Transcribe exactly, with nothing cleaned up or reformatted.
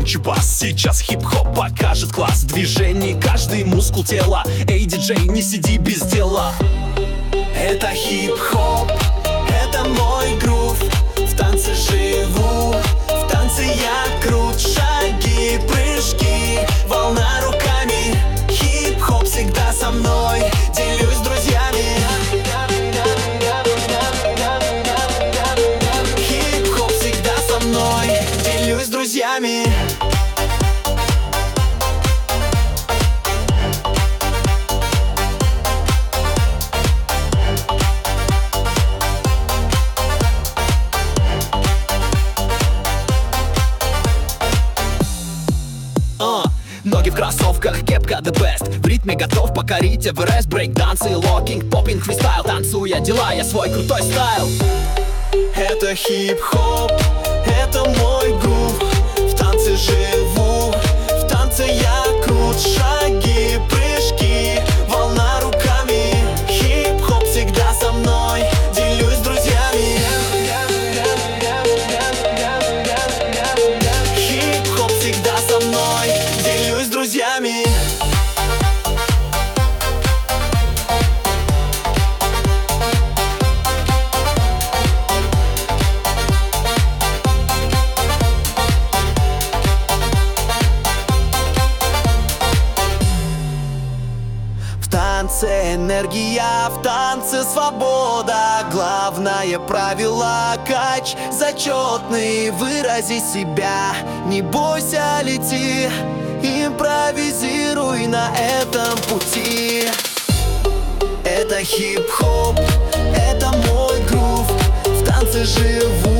громче бас. Сейчас хип-хоп покажет класс движений, каждый мускул тела. Эй, диджей, не сиди без дела. Это хип-хоп, это мой грув. В танце живу, в танце я крут. Шаги, прыжки, волна руками. Хип-хоп всегда со мной, делюсь с друзьями. Хип-хоп всегда со мной, делюсь с друзьями. Ноги в кроссовках, кепка the best. В ритме готов покорить Эверест. Брейк-дансы, локинг, поппинг, фристайл. Танцуя, дела, я свой крутой стайл. Это хип-хоп, это мой грув. В танце живу, в танце я крут. Шаги, прыжки, волна руками. Хип-хоп всегда со мной, делюсь с друзьями. Хип-хоп всегда со мной, делюсь с друзьями. В танце энергия, в танце свобода. Главное правило — кач зачетный. Вырази себя, не бойся, лети. Импровизируй на этом пути. Это хип-хоп, это мой грув. В танце живу,